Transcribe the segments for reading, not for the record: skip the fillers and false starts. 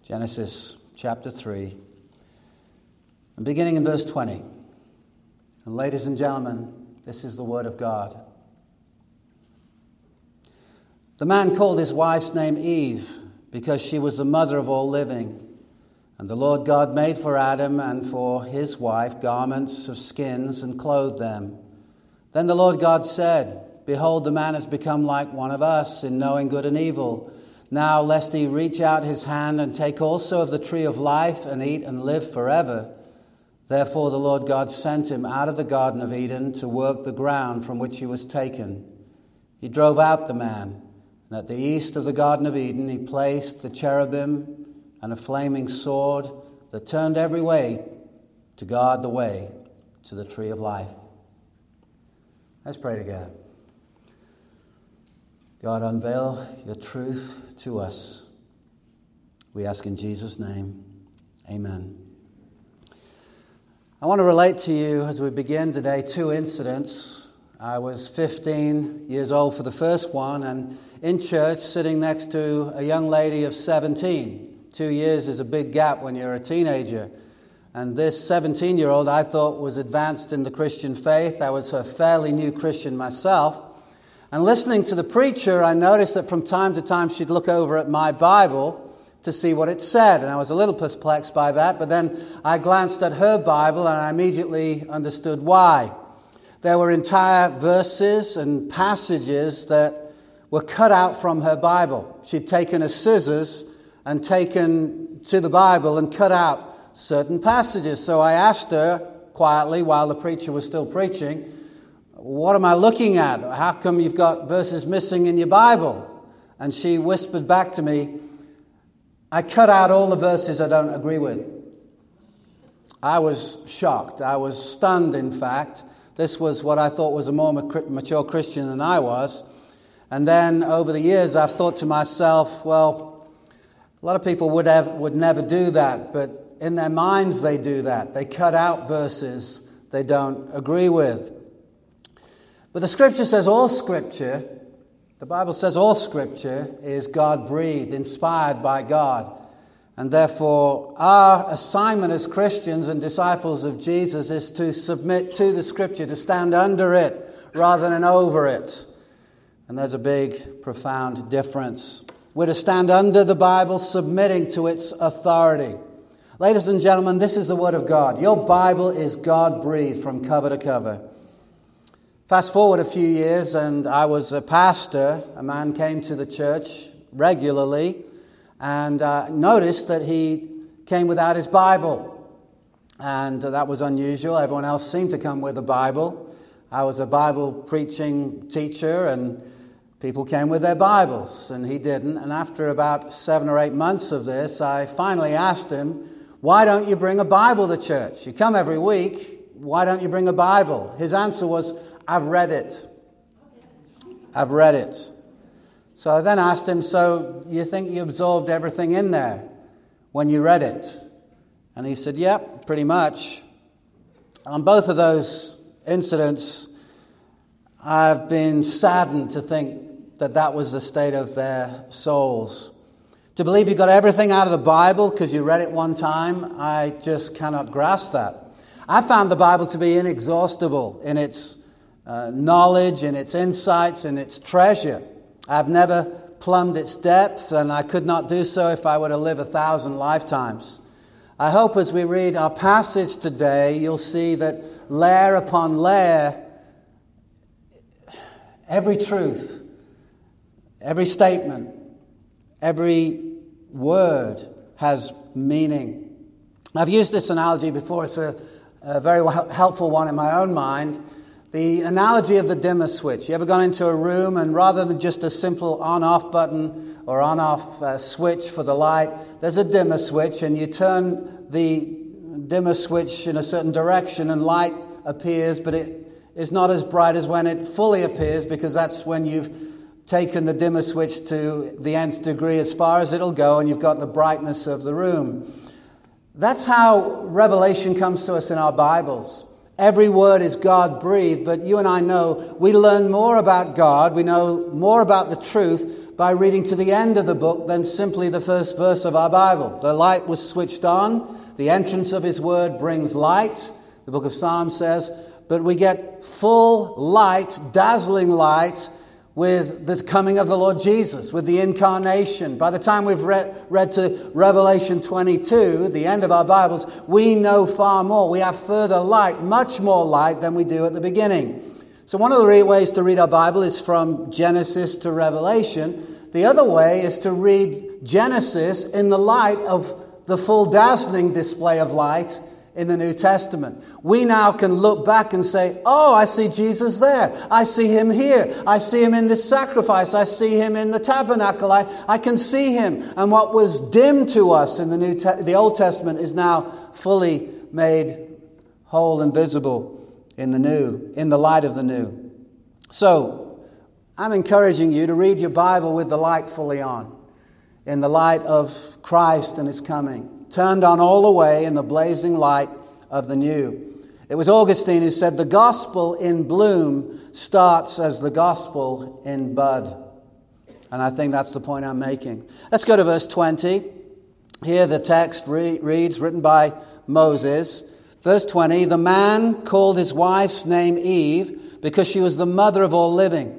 Genesis chapter 3, and beginning in verse 20. And ladies and gentlemen, this is the word of God. The man called his wife's name Eve, because she was the mother of all living. And the Lord God made for Adam and for his wife garments of skins and clothed them. Then the Lord God said, Behold, the man has become like one of us in knowing good and evil. Now, lest he reach out his hand and take also of the tree of life and eat and live forever. Therefore the Lord God sent him out of the Garden of Eden to work the ground from which he was taken. He drove out the man, and at the east of the Garden of Eden he placed the cherubim and a flaming sword that turned every way to guard the way to the tree of life. Let's pray together. God, unveil your truth to us. We ask in Jesus' name, amen. I want to relate to you as we begin today two incidents. I was 15 years old for the first one, and in church sitting next to a young lady of 17. 2 years is a big gap when you're a teenager. And this 17-year-old I thought was advanced in the Christian faith. I was a fairly new Christian myself. And listening to the preacher, I noticed that from time to time she'd look over at my Bible to see what it said. And I was a little perplexed by that, but then I glanced at her Bible and I immediately understood why. There were entire verses and passages that were cut out from her Bible. She'd taken a scissors and taken to the Bible and cut out certain passages. So I asked her quietly while the preacher was still preaching, what am I looking at? How come you've got verses missing in your Bible? And she whispered back to me, I cut out all the verses I don't agree with. I was shocked. I was stunned, in fact. This was what I thought was a more mature Christian than I was. And then over the years, I've thought to myself, well, a lot of people would never do that, but in their minds they do that. They cut out verses they don't agree with. But the Scripture says all Scripture, the Bible says all Scripture is God-breathed, inspired by God. And therefore, our assignment as Christians and disciples of Jesus is to submit to the Scripture, to stand under it rather than over it. And there's a big, profound difference. We're to stand under the Bible, submitting to its authority. Ladies and gentlemen, this is the Word of God. Your Bible is God-breathed from cover to cover. Fast forward a few years, and I was a pastor. A man came to the church regularly, and noticed that he came without his Bible. And that was unusual. Everyone else seemed to come with a Bible. I was a Bible preaching teacher, and people came with their Bibles, and he didn't. And after about 7 or 8 months of this, I finally asked him, why don't you bring a Bible to church? You come every week. Why don't you bring a Bible? His answer was, I've read it. I've read it. So I then asked him, so you think you absorbed everything in there when you read it? And he said, yep, pretty much. On both of those incidents, I've been saddened to think that that was the state of their souls. To believe you got everything out of the Bible because you read it one time, I just cannot grasp that. I found the Bible to be inexhaustible in its knowledge, in its insights, in its treasure. I've never plumbed its depth, and I could not do so if I were to live 1,000 lifetimes. I hope as we read our passage today, you'll see that layer upon layer, every truth, every statement, every word has meaning. I've used this analogy before. It's a very helpful one in my own mind. The analogy of the dimmer switch. You ever gone into a room and rather than just a simple on-off button or on-off switch for the light, there's a dimmer switch, and you turn the dimmer switch in a certain direction and light appears, but it is not as bright as when it fully appears, because that's when you've taken the dimmer switch to the nth degree as far as it'll go, and you've got the brightness of the room. That's how revelation comes to us in our Bibles. Every word is God-breathed, but you and I know we learn more about God, we know more about the truth by reading to the end of the book than simply the first verse of our Bible. The light was switched on. The entrance of his word brings light, the book of Psalms says. But we get full light, dazzling light, with the coming of the Lord Jesus, with the incarnation. By the time we've read to Revelation 22, the end of our Bibles, we know far more. We have further light, much more light than we do at the beginning. So one of the ways to read our Bible is from Genesis to Revelation. The other way is to read Genesis in the light of the full dazzling display of light in the New Testament. We now can look back and say, oh, I see Jesus there. I see him here. I see him in this sacrifice. I see him in the tabernacle. I can see him. And what was dim to us in the Old Testament is now fully made whole and visible in the new, in the light of the new. So, I'm encouraging you to read your Bible with the light fully on, in the light of Christ and his coming, turned on all the way in the blazing light of the new. It was Augustine who said, the gospel in bloom starts as the gospel in bud. And I think that's the point I'm making. Let's go to verse 20. Here the text reads, written by Moses. Verse 20, the man called his wife's name Eve because she was the mother of all living.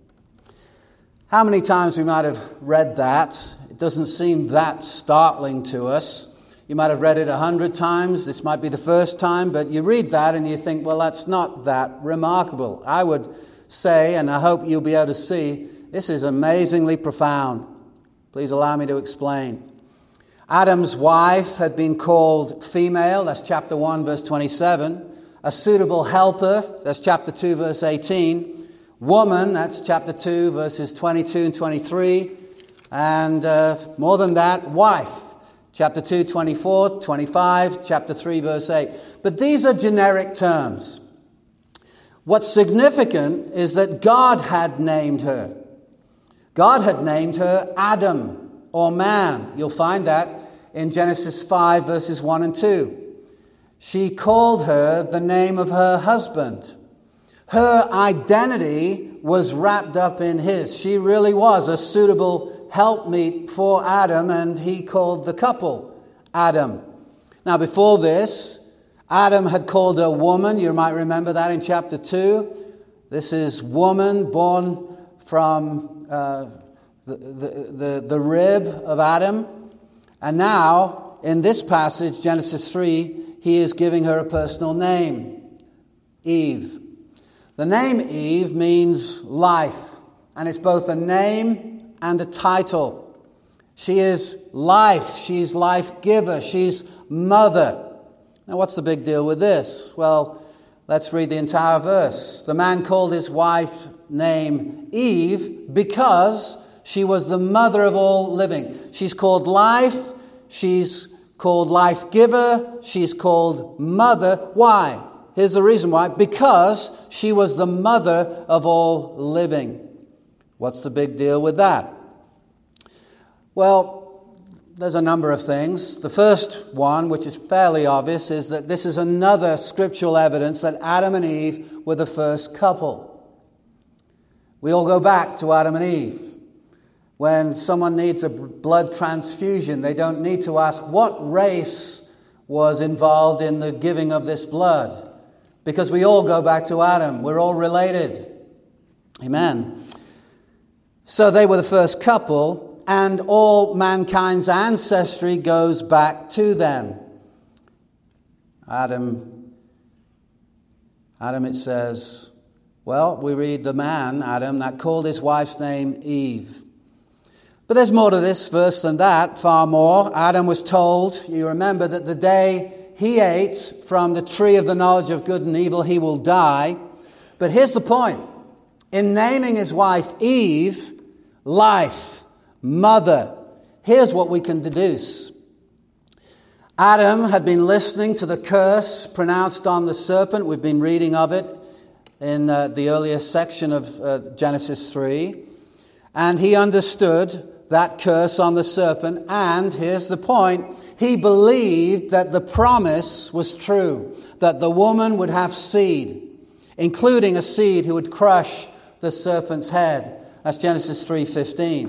How many times we might have read that? It doesn't seem that startling to us. You might have read it 100 times. This might be the first time, but you read that and you think, well, that's not that remarkable. I would say, and I hope you'll be able to see, this is amazingly profound. Please allow me to explain. Adam's wife had been called female, that's chapter 1, verse 27. A suitable helper, that's chapter 2, verse 18. Woman, that's chapter 2, verses 22 and 23. And more than that, wife. Chapter 2, 24, 25, chapter 3, verse 8. But these are generic terms. What's significant is that God had named her. God had named her Adam, or man. You'll find that in Genesis 5, verses 1 and 2. She called her the name of her husband. Her identity was wrapped up in his. She really was a suitable helpmeet for Adam, and he called the couple Adam. Now, before this, Adam had called her woman. You might remember that in chapter 2. This is woman born from the rib of Adam. And now, in this passage, Genesis 3, he is giving her a personal name, Eve. The name Eve means life, and it's both a name and a title. She is life. She's life giver. She's mother. Now, what's the big deal with this? Well, let's read the entire verse. The man called his wife name Eve because she was the mother of all living. She's called life. She's called life giver. She's called mother. Why? Here's the reason why. Because she was the mother of all living. What's the big deal with that? Well, there's a number of things. The first one, which is fairly obvious, is that this is another scriptural evidence that Adam and Eve were the first couple. We all go back to Adam and Eve. When someone needs a blood transfusion, they don't need to ask what race was involved in the giving of this blood, because we all go back to Adam. We're all related. Amen. So they were the first couple, and all mankind's ancestry goes back to them. Adam, it says, well, we read the man, Adam, that called his wife's name Eve. But there's more to this verse than that, far more. Adam was told, you remember, that the day he ate from the tree of the knowledge of good and evil, he will die. But here's the point. In naming his wife Eve, life, mother, here's what we can deduce. Adam had been listening to the curse pronounced on the serpent. We've been reading of it in the earlier section of Genesis 3. And he understood that curse on the serpent. And here's the point. He believed that the promise was true, that the woman would have seed, including a seed who would crush the serpent's head. That's Genesis 3:15.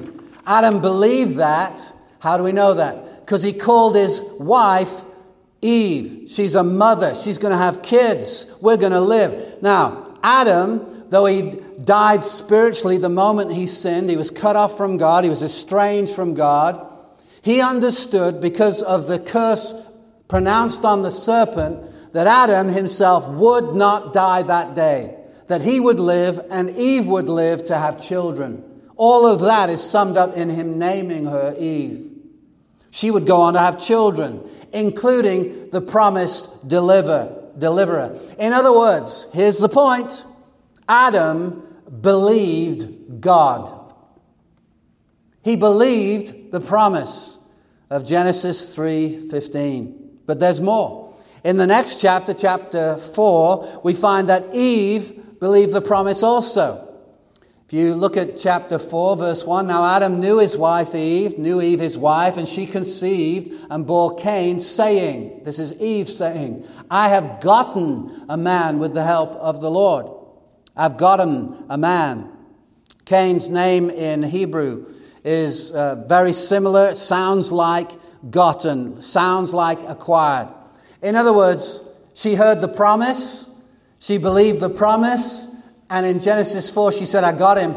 Adam believed that. How do we know that? Because he called his wife Eve. She's a mother. She's going to have kids. We're going to live. Now, Adam, though he died spiritually the moment he sinned, he was cut off from God, he was estranged from God, he understood, because of the curse pronounced on the serpent, that Adam himself would not die that day, that he would live and Eve would live to have children. All of that is summed up in him naming her Eve. She would go on to have children, including the promised deliverer. In other words, here's the point. Adam believed God. He believed the promise of Genesis 3:15. But there's more. In the next chapter, chapter 4, we find that Eve believed the promise also. If you look at chapter 4, verse 1, now Adam knew his wife Eve, his wife, and she conceived and bore Cain, saying, this is Eve saying, I have gotten a man with the help of the Lord. I've gotten a man. Cain's name in Hebrew is very similar. It sounds like gotten, sounds like acquired. In other words, she heard the promise, she believed the promise, and in Genesis 4 she said, I got him.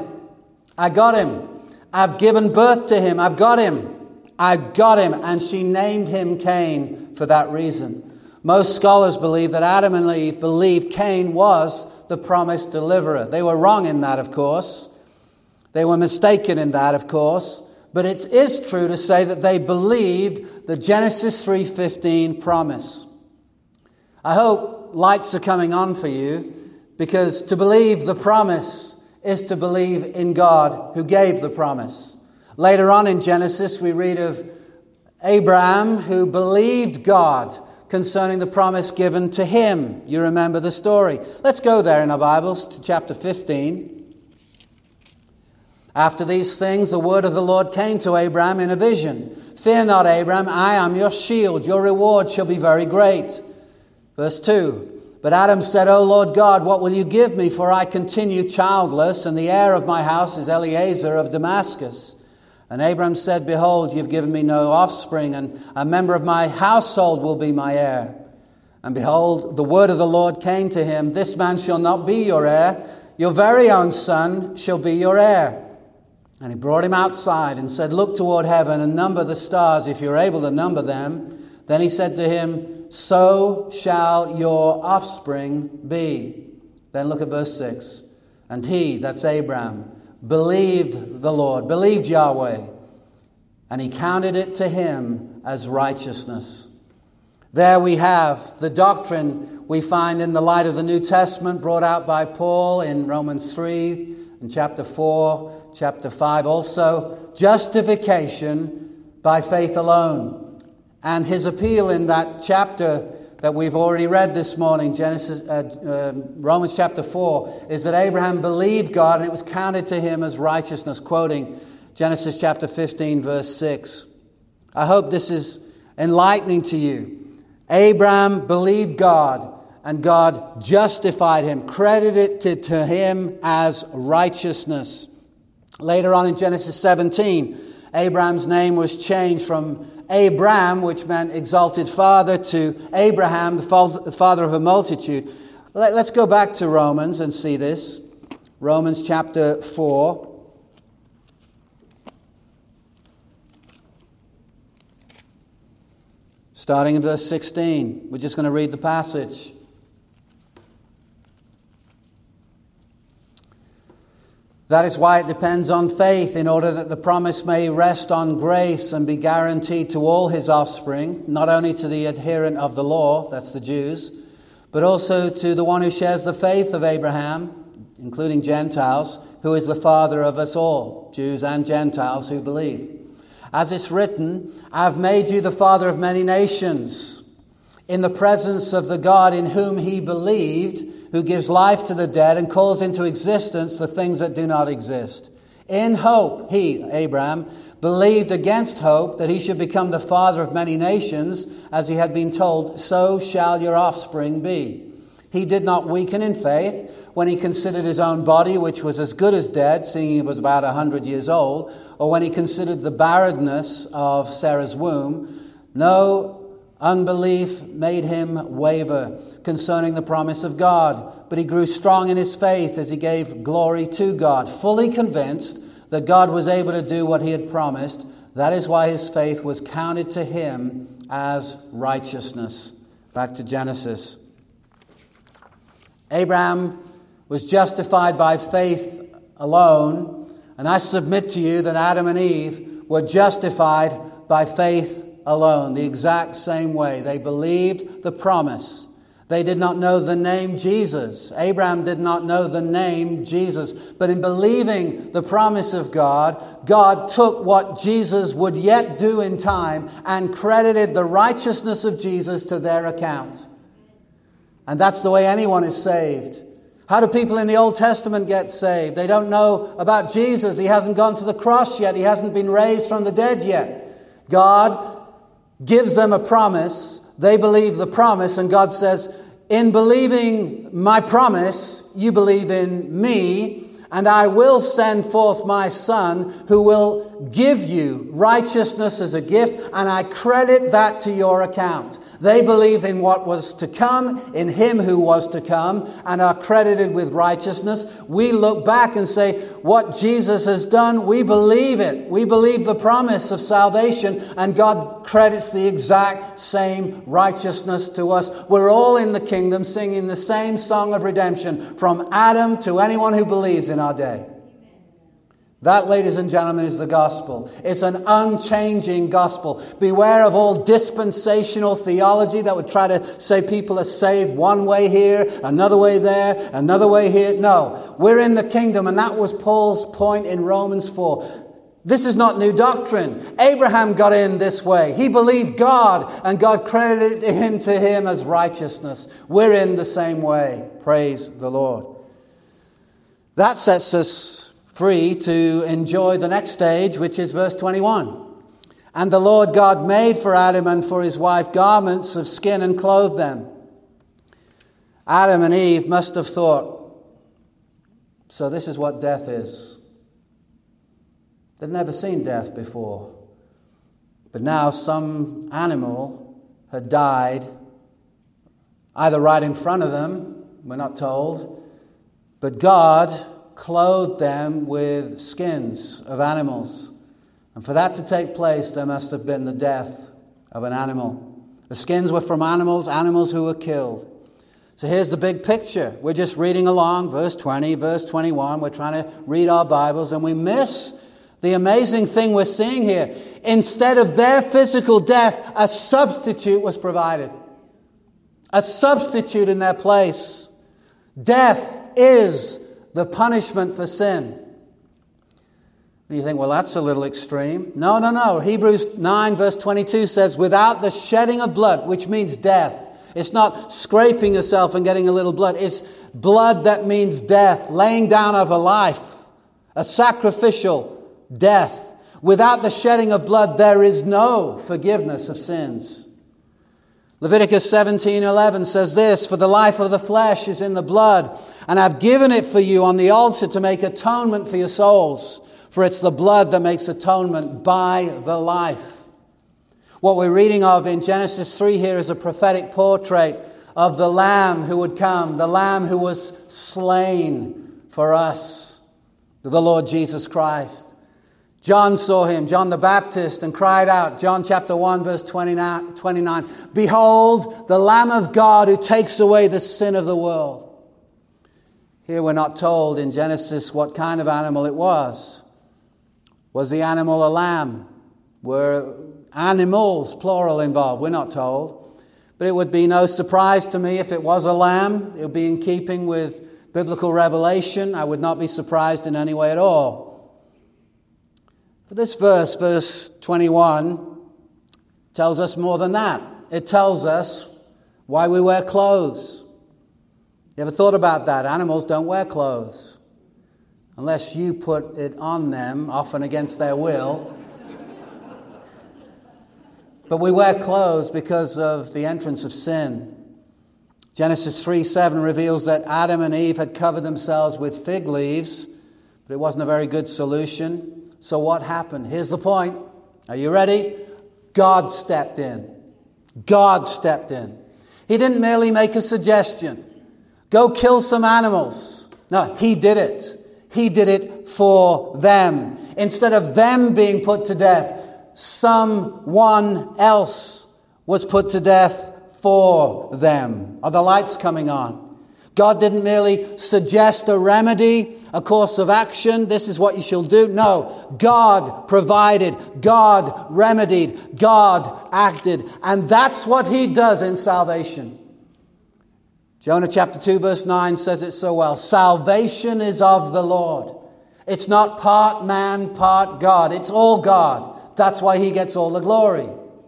I've given birth to him. I've got him. And she named him Cain for that reason. Most scholars believe that Adam and Eve believed Cain was the promised deliverer. They were wrong in that, of course. They were mistaken in that, of course. But it is true to say that they believed the Genesis 3:15 promise. I hope lights are coming on for you, because to believe the promise is to believe in God who gave the promise. Later on in Genesis, we read of Abraham who believed God concerning the promise given to him. You remember the story. Let's go there in our Bibles to chapter 15. After these things, the word of the Lord came to Abraham in a vision. Fear not, Abraham, I am your shield. Your reward shall be very great. Verse 2. But Adam said, O Lord God, what will you give me? For I continue childless, and the heir of my house is Eliezer of Damascus. And Abraham said, Behold, you've given me no offspring, and a member of my household will be my heir. And behold, the word of the Lord came to him, This man shall not be your heir, your very own son shall be your heir. And he brought him outside and said, Look toward heaven and number the stars, if you're able to number them. Then he said to him, So shall your offspring be. Then look at verse 6. And he, that's Abraham, believed the Lord, believed Yahweh, and he counted it to him as righteousness. There we have the doctrine we find in the light of the New Testament brought out by Paul in Romans 3, in chapter 4, chapter 5 also. Justification by faith alone. And his appeal in that chapter that we've already read this morning, Romans chapter 4, is that Abraham believed God and it was counted to him as righteousness, quoting Genesis chapter 15, verse 6. I hope this is enlightening to you. Abraham believed God and God justified him, credited it to him as righteousness. Later on in Genesis 17, Abraham's name was changed from Abram, which meant exalted father, to Abraham, the father of a multitude. Let's go back to Romans and see this. Romans chapter 4. Starting in verse 16. We're just going to read the passage. That is why it depends on faith, in order that the promise may rest on grace and be guaranteed to all his offspring, not only to the adherent of the law, that's the Jews, but also to the one who shares the faith of Abraham, including Gentiles, who is the father of us all, Jews and Gentiles who believe. As it's written, I have made you the father of many nations, in the presence of the God in whom he believed, who gives life to the dead and calls into existence the things that do not exist. In hope, he, Abraham, believed against hope that he should become the father of many nations, as he had been told, so shall your offspring be. He did not weaken in faith when he considered his own body, which was as good as dead, seeing he was about 100 years old, or when he considered the barrenness of Sarah's womb. No unbelief made him waver concerning the promise of God, but he grew strong in his faith as he gave glory to God, fully convinced that God was able to do what he had promised. That is why his faith was counted to him as righteousness. Back to Genesis. Abraham was justified by faith alone, and I submit to you that Adam and Eve were justified by faith alone, the exact same way. They believed the promise. They did not know the name Jesus. Abraham did not know the name Jesus. But in believing the promise of God, God took what Jesus would yet do in time and credited the righteousness of Jesus to their account. And that's the way anyone is saved. How do people in the Old Testament get saved? They don't know about Jesus. He hasn't gone to the cross yet. He hasn't been raised from the dead yet. God gives them a promise. They believe the promise, and God says, in believing my promise, you believe in me, and I will send forth my Son who will give you righteousness as a gift, and I credit that to your account. They believe in what was to come, in him who was to come, and are credited with righteousness. We look back and say, what Jesus has done, we believe it. We believe the promise of salvation, and God credits the exact same righteousness to us. We're all in the kingdom singing the same song of redemption from Adam to anyone who believes in our day. That, ladies and gentlemen, is the gospel. It's an unchanging gospel. Beware of all dispensational theology that would try to say people are saved one way here, another way there, another way here. No, we're in the kingdom, and that was Paul's point in Romans 4. This is not new doctrine. Abraham got in this way. He believed God, and God credited him to him as righteousness. We're in the same way. Praise the Lord. That sets us free to enjoy the next stage, which is verse 21. And the Lord God made for Adam and for his wife garments of skin and clothed them. Adam and Eve must have thought, so this is what death is. They'd never seen death before. But now some animal had died, either right in front of them, we're not told, but God clothed them with skins of animals. And for that to take place, there must have been the death of an animal. The skins were from animals who were killed. So here's the big picture. We're just reading along, verse 20, verse 21. We're trying to read our Bibles, and we miss the amazing thing we're seeing here. Instead of their physical death, a substitute was provided. A substitute in their place. Death is the punishment for sin. And you think, well, that's a little extreme. No. Hebrews 9 verse 22 says, without the shedding of blood, which means death. It's not scraping yourself and getting a little blood. It's blood that means death, laying down of a life, a sacrificial death. Without the shedding of blood, there is no forgiveness of sins. Leviticus 17:11 says this, for the life of the flesh is in the blood, and I've given it for you on the altar to make atonement for your souls. For it's the blood that makes atonement by the life. What we're reading of in Genesis 3 here is a prophetic portrait of the Lamb who would come, the Lamb who was slain for us, the Lord Jesus Christ. John saw him, John the Baptist, and cried out, John chapter 1 verse 29, behold, the Lamb of God who takes away the sin of the world. Here we're not told in Genesis what kind of animal it was. Was the animal a lamb? Were animals, plural, involved? We're not told. But it would be no surprise to me if it was a lamb. It would be in keeping with biblical revelation. I would not be surprised in any way at all. But this verse 21, tells us more than that. It tells us why we wear clothes. You ever thought about that? Animals don't wear clothes unless you put it on them, often against their will. But we wear clothes because of the entrance of sin. Genesis 3:7 reveals that Adam and Eve had covered themselves with fig leaves, but it wasn't a very good solution. So what happened? Here's the point. Are you ready? God stepped in. God stepped in. He didn't merely make a suggestion. Go kill some animals. No, he did it. He did it for them. Instead of them being put to death, someone else was put to death for them. Are the lights coming on? God didn't merely suggest a remedy, a course of action. This is what you shall do. No, God provided, God remedied, God acted. And that's what he does in salvation. Jonah chapter 2 verse 9 says it so well. Salvation is of the Lord. It's not part man, part God. It's all God. That's why he gets all the glory.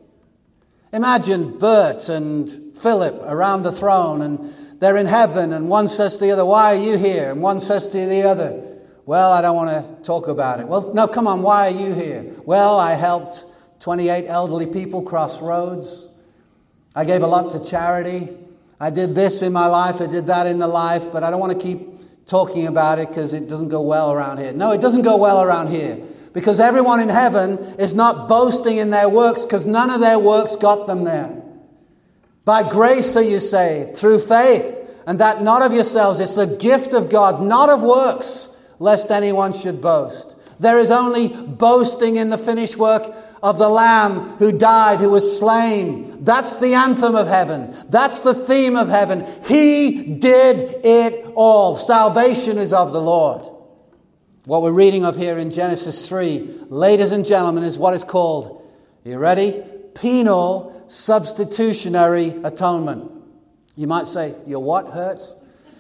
Imagine Bert and Philip around the throne, and they're in heaven, and one says to the other, why are you here? And one says to the other, well, I don't want to talk about it. Well, no, come on, why are you here? Well, I helped 28 elderly people cross roads. I gave a lot to charity. I did this in my life, I did that in the life, but I don't want to keep talking about it because it doesn't go well around here. No, it doesn't go well around here. Because everyone in heaven is not boasting in their works, because none of their works got them there. By grace are you saved, through faith, and that not of yourselves. It's the gift of God, not of works, lest anyone should boast. There is only boasting in the finished work of the Lamb who died, who was slain. That's the anthem of heaven. That's the theme of heaven. He did it all. Salvation is of the Lord. What we're reading of here in Genesis 3, ladies and gentlemen, is what is called, are you ready? Penal substitutionary atonement. You might say, your what hurts?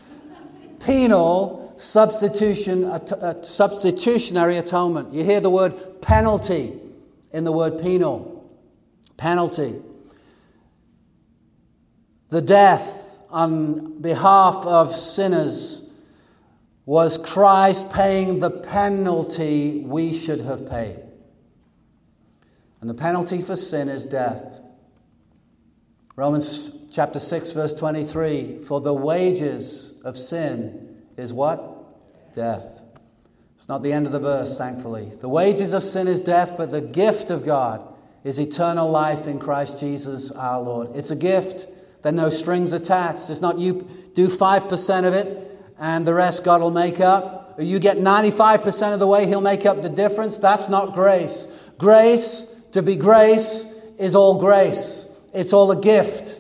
Penal substitutionary atonement. You hear the word penalty in the word penal. Penalty. The death on behalf of sinners was Christ paying the penalty we should have paid. And the penalty for sin is death. Romans chapter 6 verse 23, for the wages of sin is what? Death. It's not the end of the verse, thankfully. The wages of sin is death, but the gift of God is eternal life in Christ Jesus our Lord. It's a gift. There are no strings attached. It's not you do 5% of it and the rest God will make up. Or you get 95% of the way, he'll make up the difference. That's not grace. Grace, to be grace, is all grace. It's all a gift.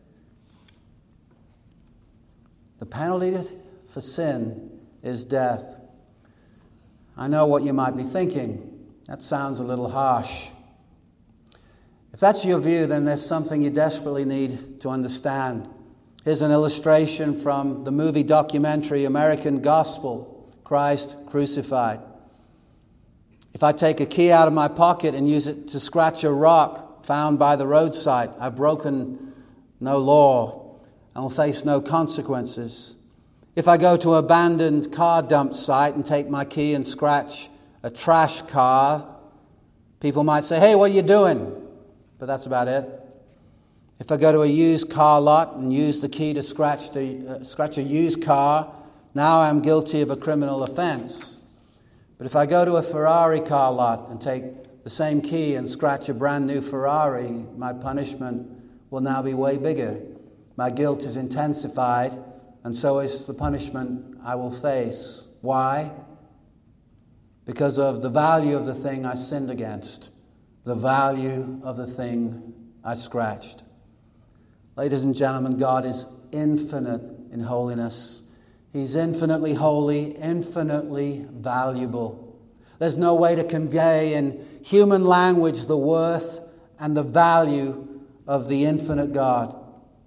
The penalty for sin is death. I know what you might be thinking. That sounds a little harsh. If that's your view, then there's something you desperately need to understand. Here's an illustration from the movie documentary American Gospel, Christ Crucified. If I take a key out of my pocket and use it to scratch a rock found by the roadside, I've broken no law and will face no consequences. If I go to an abandoned car dump site and take my key and scratch a trash car, people might say, hey, what are you doing? But that's about it. If I go to a used car lot and use the key to scratch a used car, now I'm guilty of a criminal offense. But if I go to a Ferrari car lot and take the same key and scratch a brand new Ferrari, my punishment will now be way bigger. My guilt is intensified, and so is the punishment I will face. Why? Because of the value of the thing I sinned against, the value of the thing I scratched. Ladies and gentlemen, God is infinite in holiness. He's infinitely holy, infinitely valuable. There's no way to convey in human language the worth and the value of the infinite God.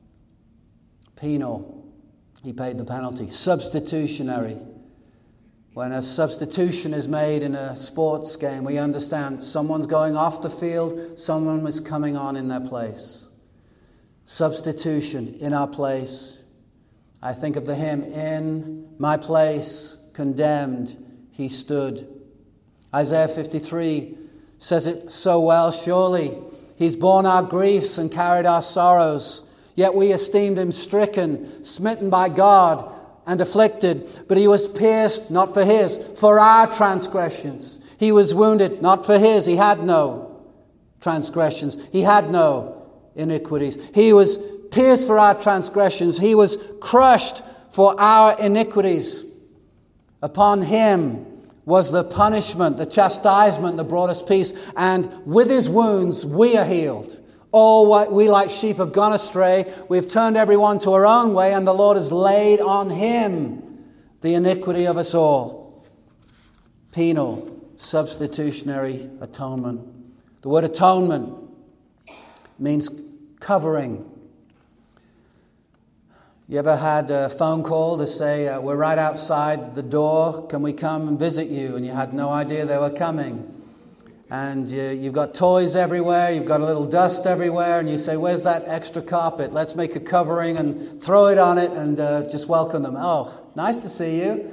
Penal. He paid the penalty. Substitutionary. When a substitution is made in a sports game, we understand someone's going off the field, someone is coming on in their place. Substitution in our place. I think of the hymn, in my place, condemned, he stood. Isaiah 53 says it so well, surely he's borne our griefs and carried our sorrows, Yet we esteemed him stricken, smitten by God, and afflicted. But he was pierced, not for his, for our transgressions. He was wounded, not for his. He had no transgressions. He had no iniquities. He was pierced for our transgressions. He was crushed for our iniquities. Upon him was the punishment, the chastisement that brought us peace. And with his wounds we are healed. All we like sheep have gone astray. We've turned everyone to our own way, and the Lord has laid on him the iniquity of us all. Penal, substitutionary atonement. The word atonement means covering. You ever had a phone call to say, we're right outside the door, can we come and visit you? And you had no idea they were coming. And you've got toys everywhere, you've got a little dust everywhere, and you say, where's that extra carpet? Let's make a covering and throw it on it and just welcome them. Oh, nice to see you.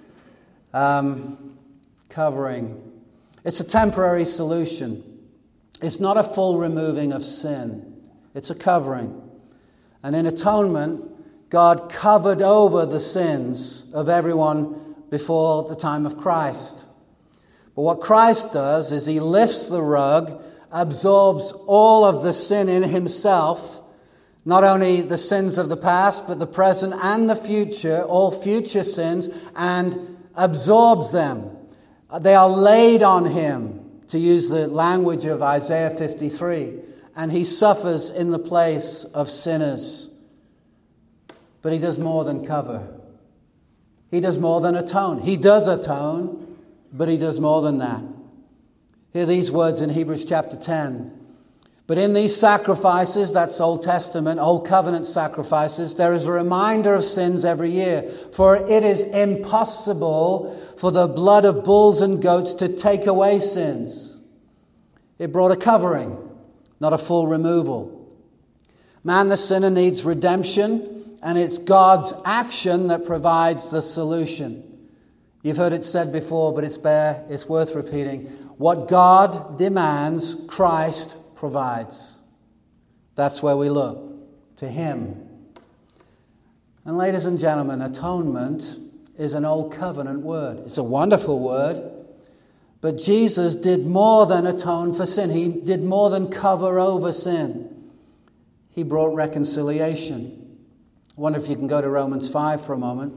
Covering. It's a temporary solution. It's not a full removing of sin. It's a covering. And in atonement, God covered over the sins of everyone before the time of Christ. But what Christ does is he lifts the rug, absorbs all of the sin in himself, not only the sins of the past, but the present and the future, all future sins, and absorbs them. They are laid on him, to use the language of Isaiah 53, and he suffers in the place of sinners. But he does more than cover. He does more than atone. He does atone, but he does more than that. Hear these words in Hebrews chapter 10. But in these sacrifices, that's Old Testament, Old Covenant sacrifices, there is a reminder of sins every year. For it is impossible for the blood of bulls and goats to take away sins. It brought a covering, not a full removal. Man, the sinner, needs redemption, and it's God's action that provides the solution. You've heard it said before, but it's worth repeating. What God demands, Christ provides. That's where we look, to him. And ladies and gentlemen, atonement is an old covenant word. It's a wonderful word, but Jesus did more than atone for sin. He did more than cover over sin. He brought reconciliation. I wonder if you can go to Romans 5 for a moment.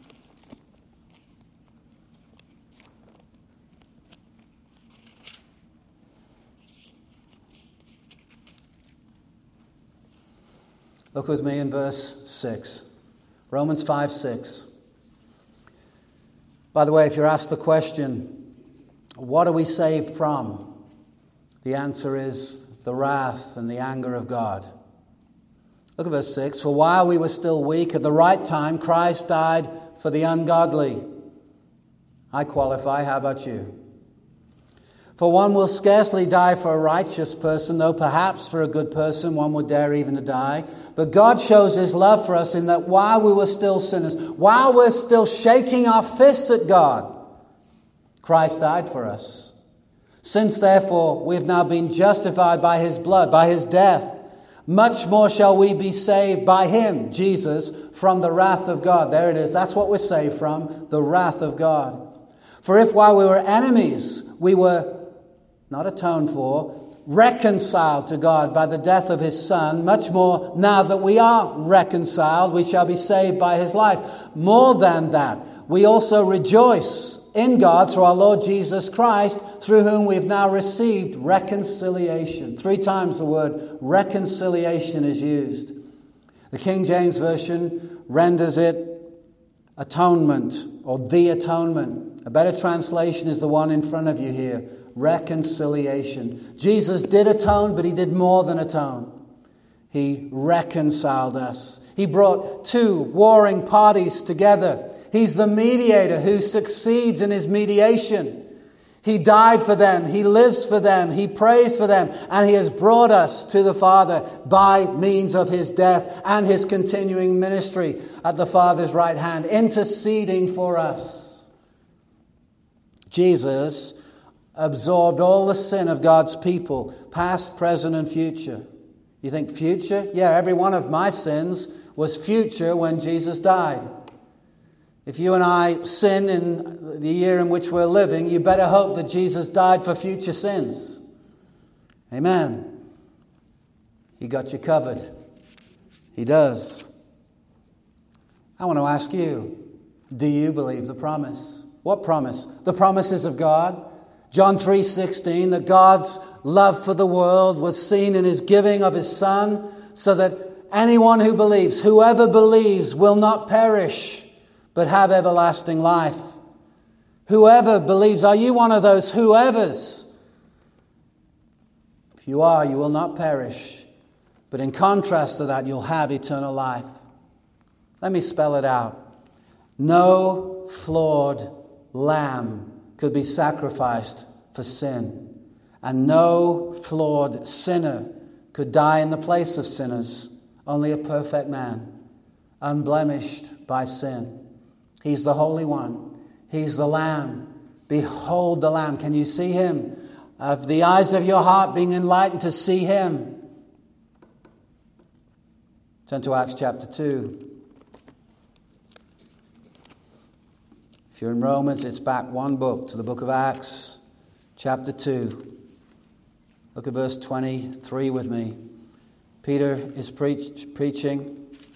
Look with me in verse 6. Romans 5:6. By the way, if you're asked the question, what are we saved from? The answer is the wrath and the anger of God. Look at verse 6. For while we were still weak, at the right time, Christ died for the ungodly. I qualify. How about you? For one will scarcely die for a righteous person, though perhaps for a good person one would dare even to die. But God shows his love for us in that while we were still sinners, while we're still shaking our fists at God, Christ died for us. Since therefore we have now been justified by his blood, by his death, much more shall we be saved by him, Jesus, from the wrath of God. There it is. That's what we're saved from, the wrath of God. For if while we were enemies, we were not atoned for, reconciled to God by the death of his Son, much more now that we are reconciled, we shall be saved by his life. More than that, we also rejoice in God through our Lord Jesus Christ, through whom we've now received reconciliation. 3 times the word reconciliation is used. The King James Version renders it atonement, or the atonement. A better translation is the one in front of you here. Reconciliation. Jesus did atone, but he did more than atone. He reconciled us. He brought 2 warring parties together. He's the mediator who succeeds in his mediation. He died for them. He lives for them. He prays for them. And he has brought us to the Father by means of his death and his continuing ministry at the Father's right hand, interceding for us. Jesus absorbed all the sin of God's people, past, present, and future. You think future? Yeah, every one of my sins was future when Jesus died. If you and I sin in the year in which we're living, you better hope that Jesus died for future sins. Amen. He got you covered. He does. I want to ask you, do you believe the promise? What promise? The promises of God. John 3:16, that God's love for the world was seen in his giving of his Son, so that anyone who believes, whoever believes, will not perish, but have everlasting life. Whoever believes, are you one of those whoever's? If you are, you will not perish. But in contrast to that, you'll have eternal life. Let me spell it out. No flawed lamb could be sacrificed for sin. And no flawed sinner could die in the place of sinners. Only a perfect man, unblemished by sin. He's the Holy One. He's the Lamb. Behold the Lamb. Can you see him? Of the eyes of your heart being enlightened to see him. Turn to Acts chapter 2. If you're in Romans, it's back one book to the book of Acts, chapter 2. Look at verse 23 with me. Peter is preaching.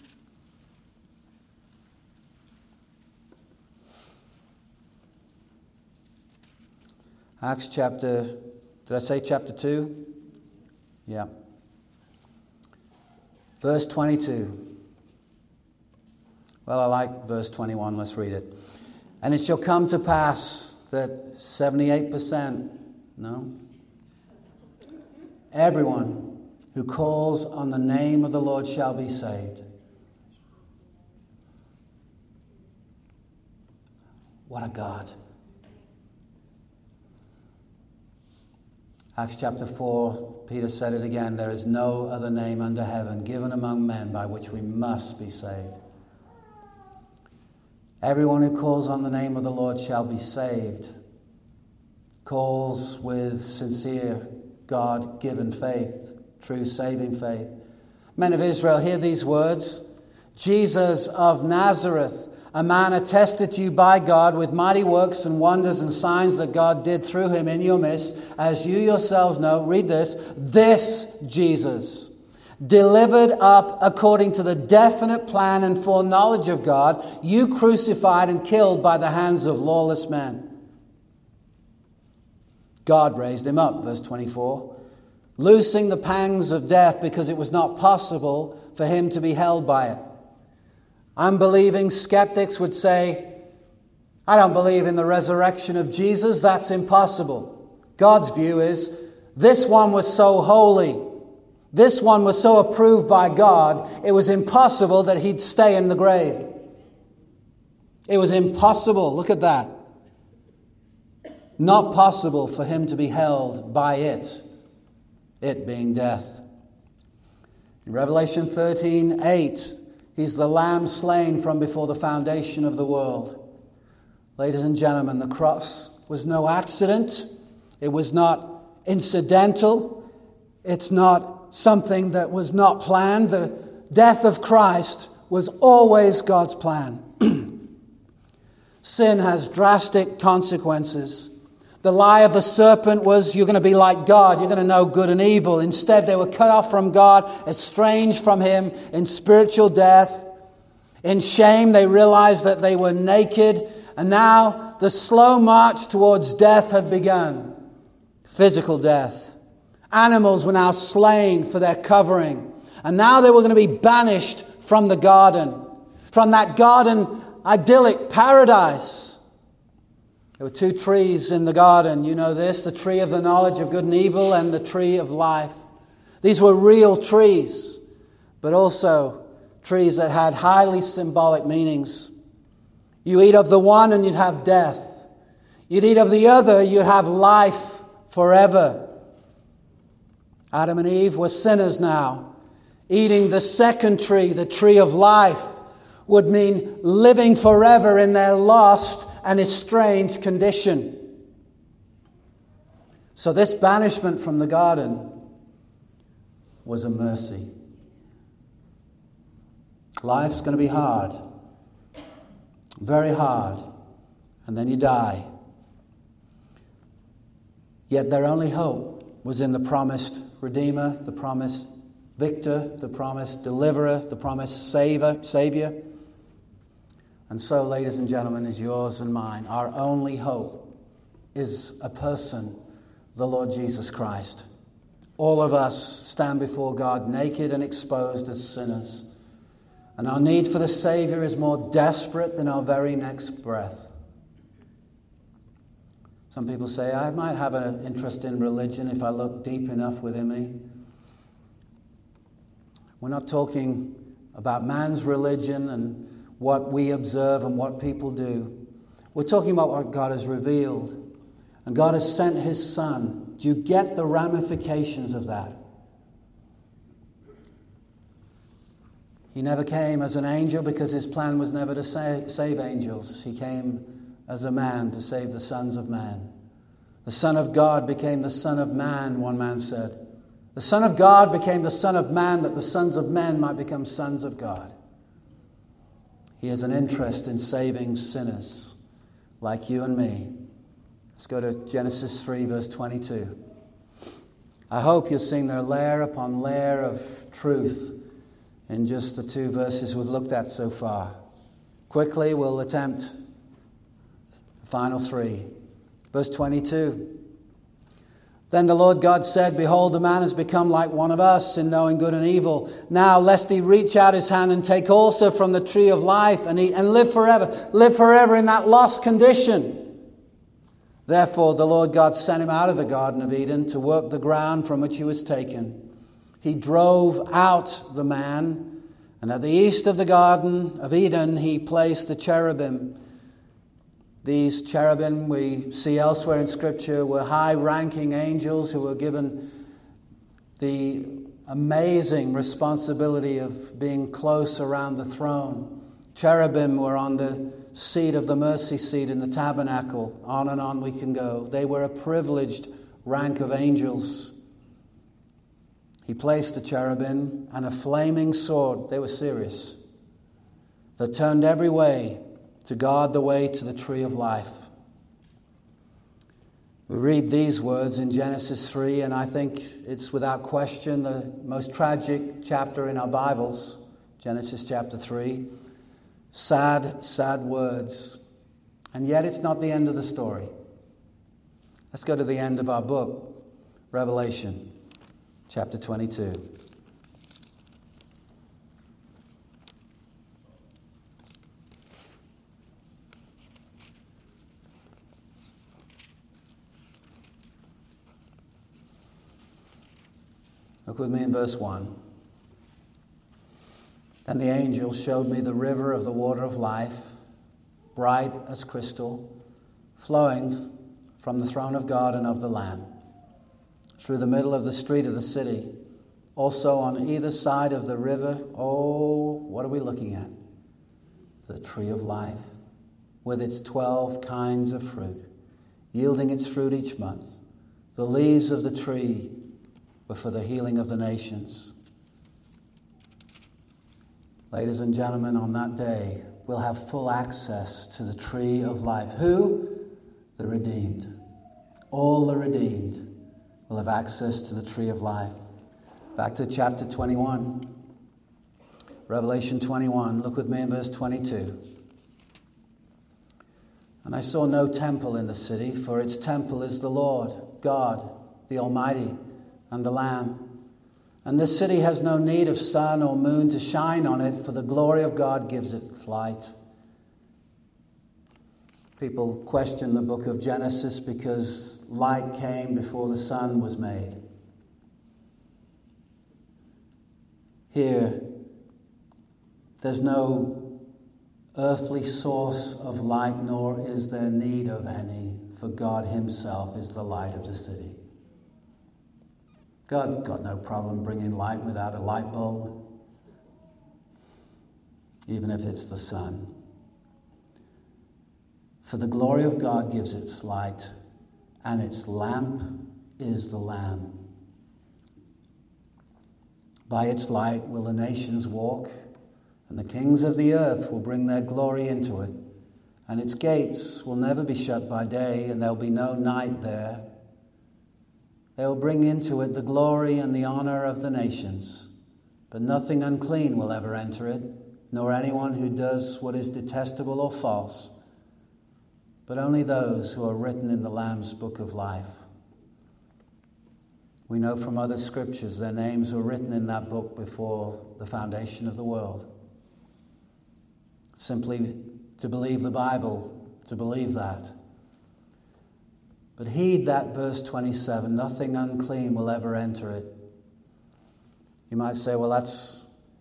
Acts chapter, did I say chapter 2? Yeah. Verse 22. Well, I like verse 21. Let's read it. And it shall come to pass that 78%, everyone who calls on the name of the Lord shall be saved. What a God. Acts chapter 4, Peter said it again. There is no other name under heaven given among men by which we must be saved. Everyone who calls on the name of the Lord shall be saved. Calls with sincere, God-given faith, true saving faith. Men of Israel, hear these words. Jesus of Nazareth, a man attested to you by God with mighty works and wonders and signs that God did through him in your midst, as you yourselves know, read this Jesus, delivered up according to the definite plan and foreknowledge of God, you crucified and killed by the hands of lawless men. God raised him up, verse 24, loosing the pangs of death because it was not possible for him to be held by it. Unbelieving skeptics would say, I don't believe in the resurrection of Jesus. That's impossible. God's view is, this one was so holy. This one was so approved by God, it was impossible that he'd stay in the grave. It was impossible. Look at that. Not possible for him to be held by it being death. In Revelation 13:8, he's the lamb slain from before the foundation of the world. Ladies and gentlemen, the cross was no accident. It was not incidental. It's not something that was not planned. The death of Christ was always God's plan. Sin has drastic consequences. The lie of the serpent was, you're going to be like God. You're going to know good and evil. Instead, they were cut off from God, estranged from him in spiritual death. In shame, they realized that they were naked. And now the slow march towards death had begun. Physical death. Animals were now slain for their covering. And now they were going to be banished from the garden. From that garden, idyllic paradise. There were two trees in the garden. You know this. The tree of the knowledge of good and evil and the tree of life. These were real trees. But also trees that had highly symbolic meanings. You eat of the one and you'd have death. You'd eat of the other, you'd have life forever. Adam and Eve were sinners now. Eating the second tree, the tree of life, would mean living forever in their lost and estranged condition. So this banishment from the garden was a mercy. Life's going to be hard, very hard, and then you die. Yet their only hope was in the promised Redeemer, the promised Victor, the promised Deliverer, the promised Savior. And so, ladies and gentlemen, is yours and mine. Our only hope is a person, the Lord Jesus Christ. All of us stand before God naked and exposed as sinners. And our need for the Savior is more desperate than our very next breath. Some people say, I might have an interest in religion if I look deep enough within me. We're not talking about man's religion and what we observe and what people do. We're talking about what God has revealed. And God has sent His Son. Do you get the ramifications of that? He never came as an angel because His plan was never to save angels. He came as a man to save the sons of man. The Son of God became the Son of Man, one man said. The Son of God became the Son of Man that the sons of men might become sons of God. He has an interest in saving sinners like you and me. Let's go to Genesis 3, verse 22. I hope you're seeing there layer upon layer of truth in just the two verses we've looked at so far. Quickly, we'll attempt the final three. Verse 22. Then the Lord God said, Behold, the man has become like one of us in knowing good and evil. Now, lest he reach out his hand and take also from the tree of life and eat and live forever. Live forever in that lost condition. Therefore, the Lord God sent him out of the Garden of Eden to work the ground from which he was taken. He drove out the man, and at the east of the Garden of Eden, he placed the cherubim. These cherubim we see elsewhere in Scripture were high-ranking angels who were given the amazing responsibility of being close around the throne. Cherubim were on the seat of the mercy seat in the tabernacle. On and on we can go. They were a privileged rank of angels. He placed the cherubim and a flaming sword, they were serious, that turned every way to guard the way to the tree of life. We read these words in Genesis 3, and I think it's without question the most tragic chapter in our Bibles, Genesis chapter 3. Sad, sad words. And yet it's not the end of the story. Let's go to the end of our book, Revelation chapter 22. Look with me in verse 1. Then the angel showed me the river of the water of life, bright as crystal, flowing from the throne of God and of the Lamb, through the middle of the street of the city. Also on either side of the river, what are we looking at? The tree of life, with its 12 kinds of fruit, yielding its fruit each month. The leaves of the tree were for the healing of the nations. Ladies and gentlemen, on that day, we'll have full access to the tree of life. Who? The redeemed. All the redeemed will have access to the tree of life. Back to chapter 21. Revelation 21. Look with me in verse 22. And I saw no temple in the city, for its temple is the Lord, God, the Almighty, and the Lamb. And this city has no need of sun or moon to shine on it, for the glory of God gives it light. People question the book of Genesis because light came before the sun was made. Here, there's no earthly source of light, nor is there need of any, for God Himself is the light of the city. God's got no problem bringing light without a light bulb, even if it's the sun. For the glory of God gives its light, and its lamp is the Lamb. By its light will the nations walk, and the kings of the earth will bring their glory into it. And its gates will never be shut by day, and there will be no night there. They will bring into it the glory and the honor of the nations. But nothing unclean will ever enter it, nor anyone who does what is detestable or false, but only those who are written in the Lamb's book of life. We know from other scriptures their names were written in that book before the foundation of the world. Simply to believe the Bible, to believe that. But heed that verse 27, nothing unclean will ever enter it. You might say, well, that's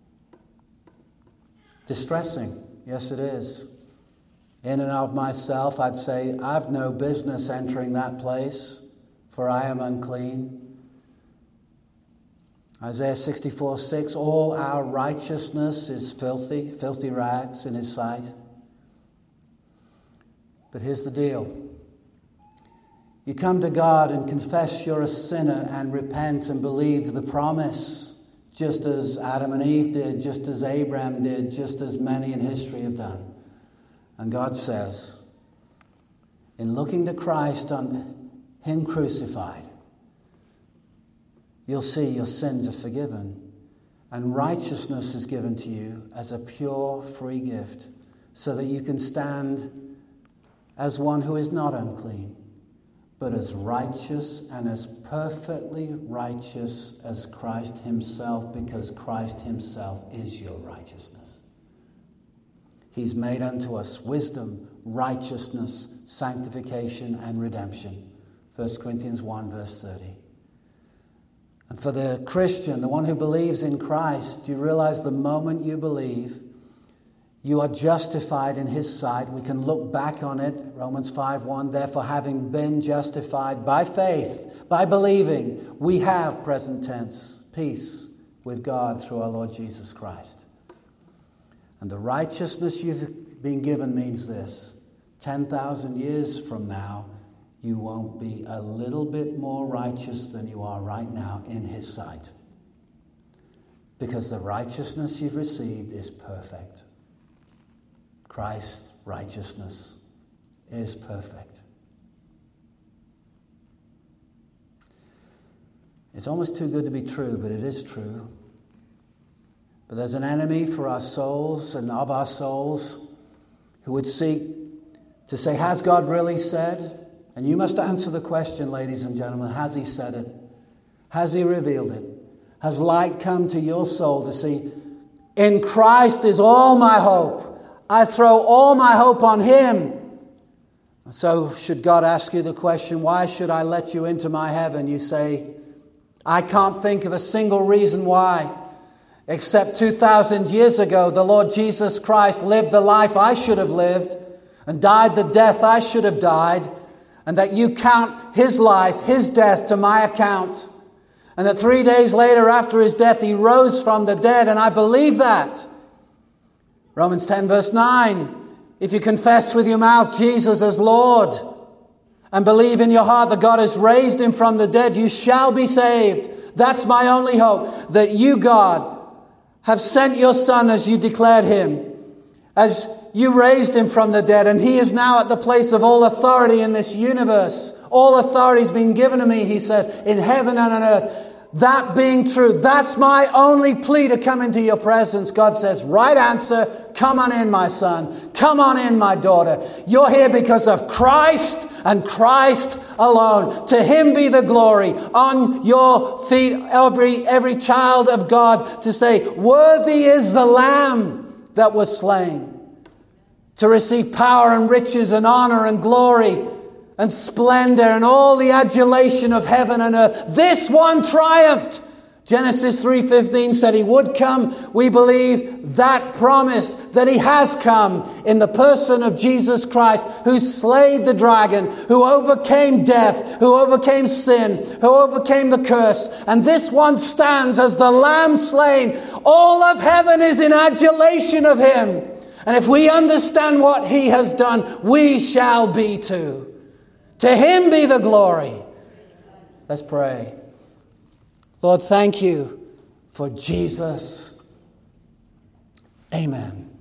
distressing. Yes, it is. In and of myself, I'd say, I've no business entering that place, for I am unclean. Isaiah 64:6, all our righteousness is filthy rags in his sight. But here's the deal. You come to God and confess you're a sinner and repent and believe the promise, just as Adam and Eve did, just as Abraham did, just as many in history have done. And God says, in looking to Christ on him crucified, you'll see your sins are forgiven, and righteousness is given to you as a pure, free gift, so that you can stand as one who is not unclean, but as righteous and as perfectly righteous as Christ himself, because Christ himself is your righteousness. He's made unto us wisdom, righteousness, sanctification, and redemption. 1 Corinthians 1, verse 30. And for the Christian, the one who believes in Christ, you realize the moment you believe, you are justified in his sight. We can look back on it. Romans 5:1, therefore having been justified by faith, by believing, we have, present tense, peace with God through our Lord Jesus Christ. And the righteousness you've been given means this: 10,000 years from now, you won't be a little bit more righteous than you are right now in his sight. Because the righteousness you've received is perfect. Christ's righteousness is perfect. It's almost too good to be true, but it is true. But there's an enemy for our souls and of our souls who would seek to say, has God really said? And you must answer the question, ladies and gentlemen, has he said it? Has he revealed it? Has light come to your soul to see, in Christ is all my hope. I throw all my hope on him. So should God ask you the question, why should I let you into my heaven? You say, I can't think of a single reason why. Except 2,000 years ago, the Lord Jesus Christ lived the life I should have lived and died the death I should have died, and that you count his life, his death to my account, and that 3 days later after his death he rose from the dead, and I believe that. Romans 10 verse 9, if you confess with your mouth Jesus as Lord and believe in your heart that God has raised him from the dead, you shall be saved. That's my only hope, that you, God, have sent your Son as you declared him, as you raised him from the dead, and he is now at the place of all authority in this universe. All authority has been given to me, he said, in heaven and on earth. That being true, that's my only plea to come into your presence. God says, right answer, come on in, my son. Come on in, my daughter. You're here because of Christ and Christ alone. To him be the glory. On your feet, every child of God, to say, worthy is the Lamb that was slain, to receive power and riches and honor and glory and splendor and all the adulation of heaven and earth. This one triumphed. Genesis 3:15 said he would come. We believe that promise, that he has come in the person of Jesus Christ, who slayed the dragon, who overcame death, who overcame sin, who overcame the curse. And this one stands as the Lamb slain. All of heaven is in adulation of him. And if we understand what he has done, we shall be too. To him be the glory. Let's pray. Lord, thank you for Jesus. Amen.